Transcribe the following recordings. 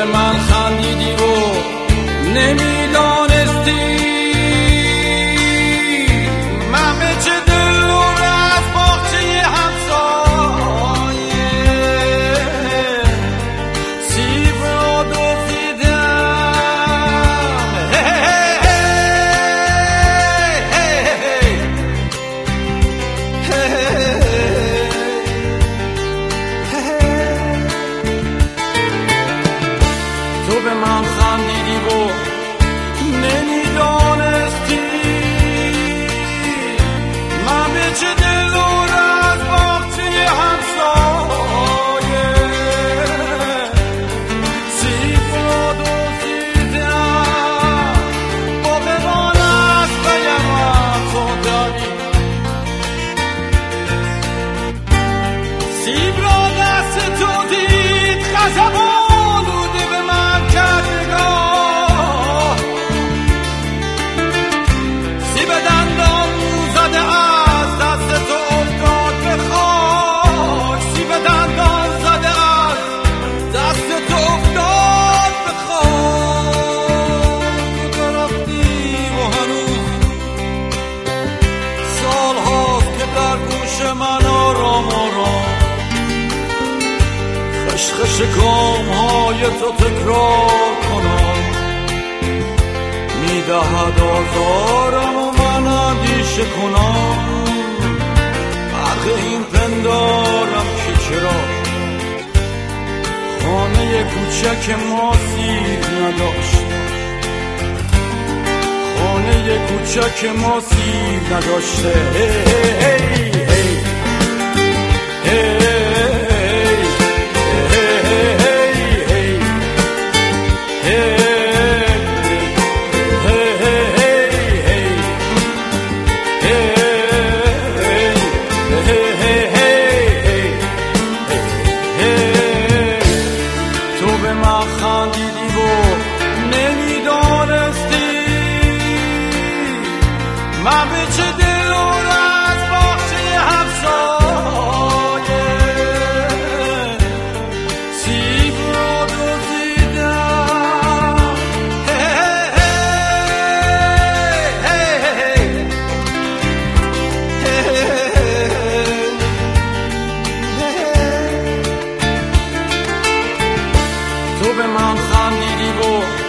به من خندیدی و نمیدانستی من به چه دور از باغچه همسایه سیب را دزدیدم. تو به من خندیدی و نمیدانستی من به چه دلور از باغچه همسایه سیب را دزدیدم. باغبان از پیم تو داری سیب را دست تو دید خزبان من آرام آرام خشخش گام های تو تکرار کنم میدهد آزارم و من اندیشه کنم برق این پندارم که چرا خانه کوچک ما سیب نداشت خانه کوچک ما سیب نداشته. تو به من خندیدی و نمیدانستی من به چه دلور از باغچه همسایه سیب را دزدیدم. تو به من خندیدی و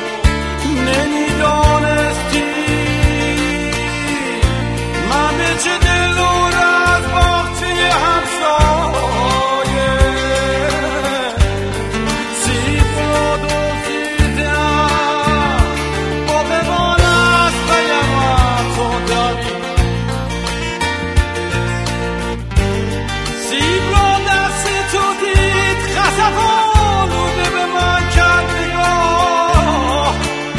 نمیدانستی من به چه دلور از باغچه همسایه سیب را دزدیدم. باغبان از پیم تو داری سیب را دست تو دید خزبان به من کرد نگاه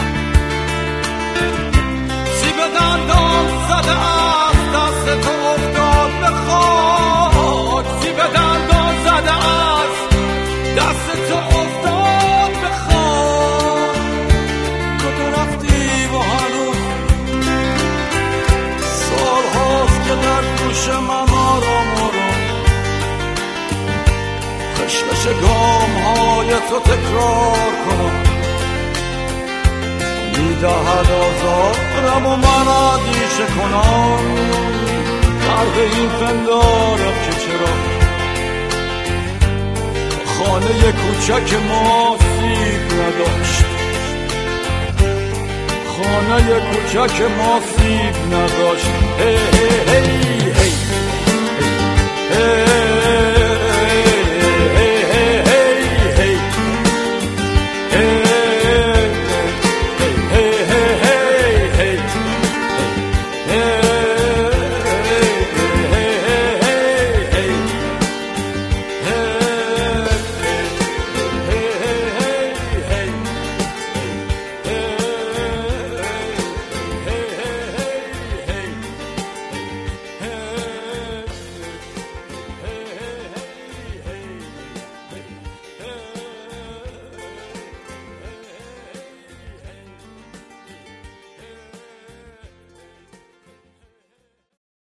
سیب دندان زده از دست تو افتاد به خاک سیب دندان زده از دست تو افتاد به خاک. کجا رفتی و هنوز سال هاست که در گوش من آرام آرام خشخش گام های تو تکرار کنم میدهد آزارم و من اندیشه کنم برق این پندارم که چرا خانه کوچک ما سیب نداشت خانه کوچک ما سیب نداشت. هی هی هی هی هی